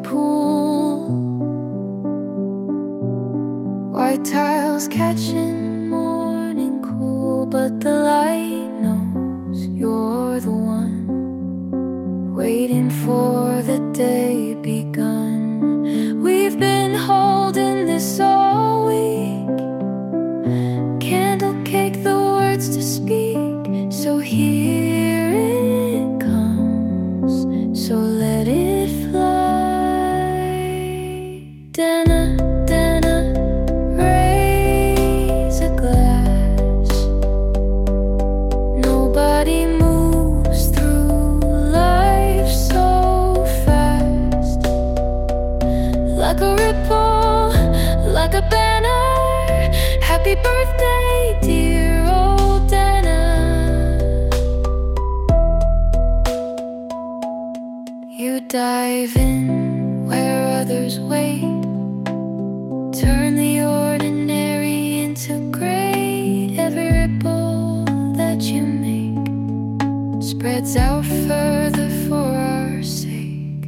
pool, white tiles catching morning cool, but the light knows you're the one, waiting for the day begun. We've been holding this all week, candle cake, the words to speak. So here it comes, so let it fly. Dana, Dana, raise a glass. Nobody moves through life so fast. Like a ripple, like a banner. Happy birthday, dear old Dana. You dive in where others wait, turn the ordinary into great. Every ripple that you make spreads out further for our sake.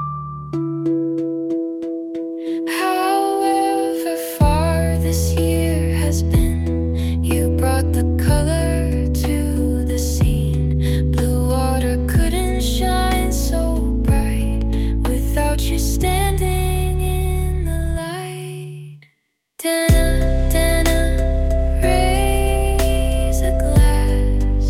However far this year has been, you brought the color to the scene. Blue water couldn't shine so bright without you standing in the light. Dana, Dana, raise a glass.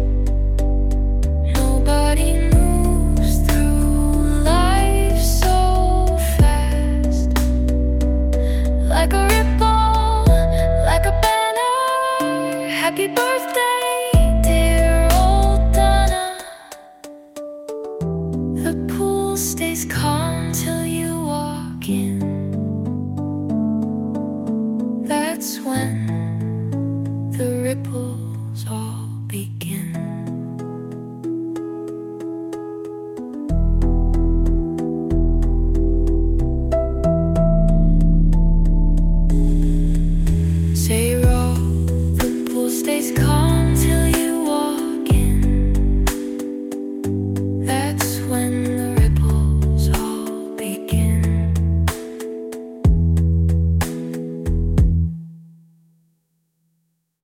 Nobody moves through life so fast. Like a ripple, like a banner. Happy birthday, dear old Dana. The pool stays calm till you walk in. That's when